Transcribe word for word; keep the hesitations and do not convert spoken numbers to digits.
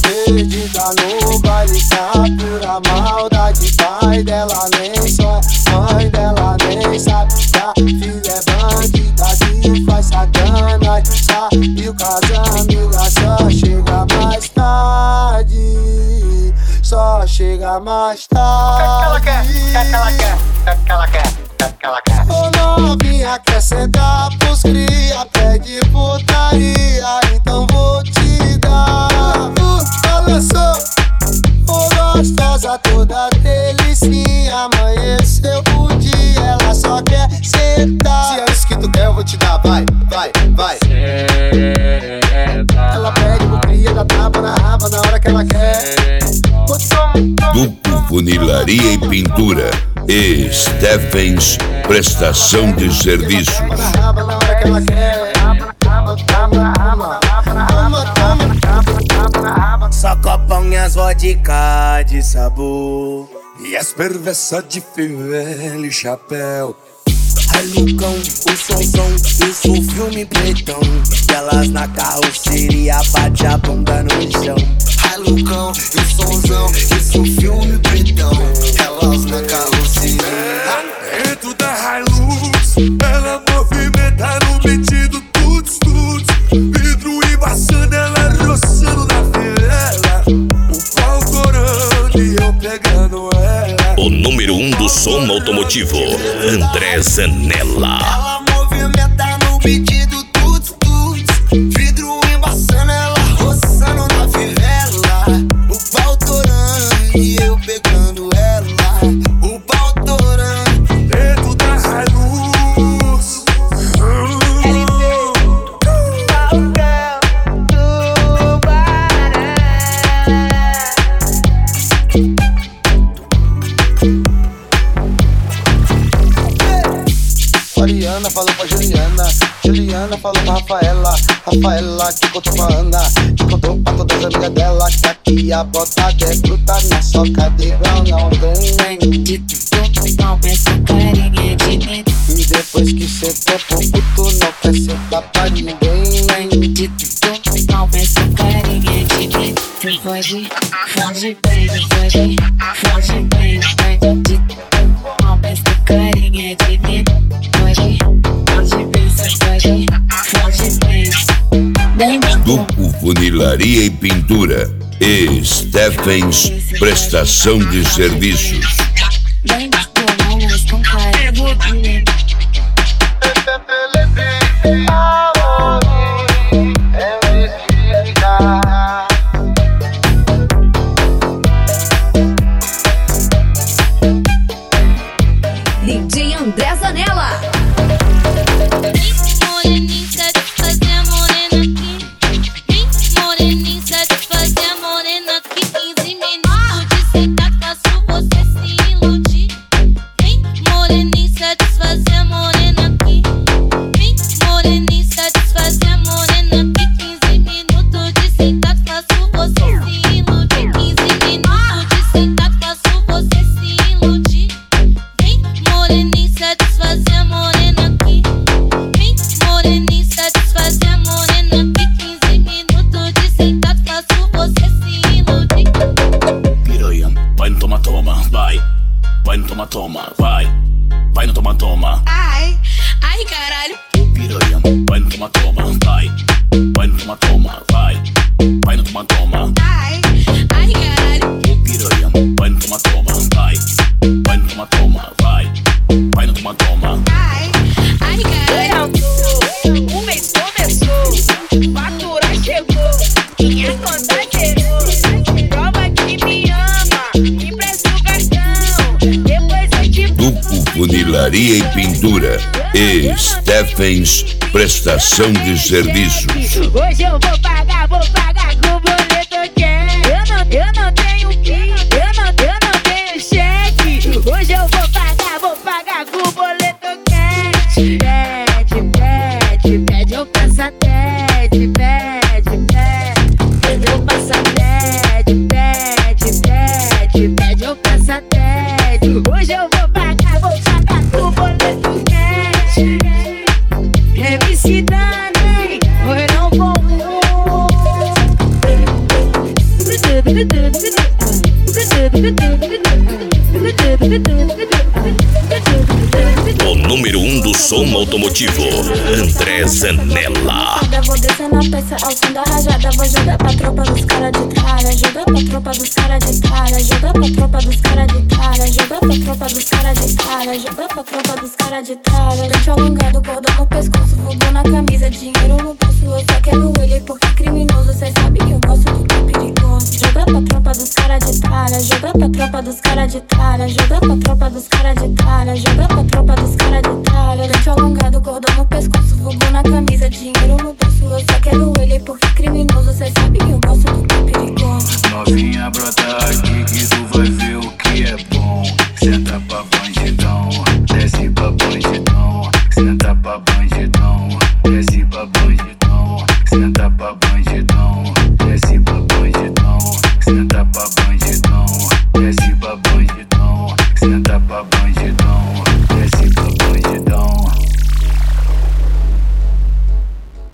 perdida no baile, tá pura maldade. Pai dela nem só, mãe dela nem sabe que a filha é bandida que faz sacanagem. Saiu com as amigas, só chega mais tarde, só chega mais tarde. Quer que ela quer, quer que ela quer, quer que ela quer. Ô novinha, quer sentar pros cria, pede putaria, então vou te dar. Olha só, ô gostosa, toda delicinha, amanheceu o dia, ela só quer sentar. Se é isso que tu quer, eu vou te dar, vai, vai, vai. Ela pede putaria, dá tapa na raba na hora que ela quer. Duplo Funilaria e Pintura e Steffens Prestação de Serviços. Só copão e as vodka de sabor e as perversas de fivela e chapéu. Ai Lucão, o somzão, isso um filme pretão. Elas na carroceria, bate a bunda no chão. Ai Lucão, o somzão, isso um filme pretão. Elas na carroceria. Dentro da Hilux, ela movimenta no beat do tuts tuts. Vidro embaçando, ela roçando na fivela. O pau corando e eu pegando ela. O número um do som automotivo, André Zanella. Ela movimenta no beat do tuts tuts. Vidro embaçando, ela roçando na fivela. O pau torando e eu pegando ela. O pau torando dentro da Hilux. L C, Falcão, Tubarão. Mariana falou pra Juliana, Juliana falou pra Rafaela, Rafaela que contou pra Ana, que contou pra todas as amigas dela, que aqui a bota é gruda na soca de igual não tem. E depois que cê topou puto, não quer sentar pra ninguém. Foge, foge bem, foge, foge bem, foge. Não pensa carinha de mim. Foge, foge bem, foge, foge bem. Duplo Funilaria e Pintura e Steffens Prestação de Serviços. Vem com mas com carinha de mim. D J André Zanella. Moreninha, satisfazer morena aqui. Vem, moreninha, satisfazer morena aqui. quinze minutos de sentar, faço você se iludir. Vem, moreninha, satisfazer morena aqui. Vem, moreninha, satisfazer morena aqui. quinze minutos de sentar, faço você se iludir. quinze minutos de sentar, faço você se iludir. Vem, moreninha, satisfazer morena aqui. Vem, moreninha, satisfazer morena aqui. quinze minutos de sentar, faço você se iludir. Piranha, vai no toma toma, vai. Vai no toma toma, vai. Vai no toma toma. Ai, ai caralho. Piranha, vai no toma toma, vai. Vai no toma toma, vai. Vai no toma toma. Ai, ai caralho. Piranha, vai no toma toma, vai. Vai no toma toma, vai. Vai no toma toma. Ai, ai caralho. O mês começou, fatura chegou, minha conta zerou. Prova que me ama, empresta o cartão, depois eu te Duplo Funilaria e Pintura e Steffens Prestação de Serviços. Hoje eu vou pagar, vou pagar com o boleto que é. Eu não, eu não tenho PIN, eu não, eu não tenho cheque. Hoje eu vou pagar, vou pagar com o boleto que é. Pede, pede, pede, eu peço pede, pede, pede. Eu passo pede, pede, pede, pede, eu peço pede. Hoje eu vou pagar, vou pagar com o boleto que é. M C Dani, foi não vou. O número um do som automotivo, André Zanella. Vou descer na peça ao som da rajada. Vou jogar pra tropa dos cara de tralha. Jogar pra tropa dos cara de tralha. Jogar pra tropa dos cara de tralha. Jogar pra tropa dos cara de tralha. Jogar pra tropa dos cara de tralha. Dente alongado, cordão no pescoço, fogo na camisa, dinheiro no bolso. Eu só quero ele porque criminoso. Cês sabem que eu gosto do que é perigoso. Jogar pra tropa dos cara de tralha. Jogar pra tropa dos cara de tralha. Jogar pra tropa dos cara de tralha. Jogar pra tropa dos cara de tralha. Dente alongado, cordão no pescoço, fogo na camisa, dinheiro no bolso. Eu só quero ele porque criminoso. Cês sabem que eu gosto do que é perigoso. Novinha, brota aqui que tu vai ver o que é bom. Senta pra bandidão, desce pra bandidão. Senta pra bandidão, desce pra bandidão. Senta pra bandidão, desce pra bandidão. Senta pra bandidão, desce pra bandidão. Senta pra bandidão, desce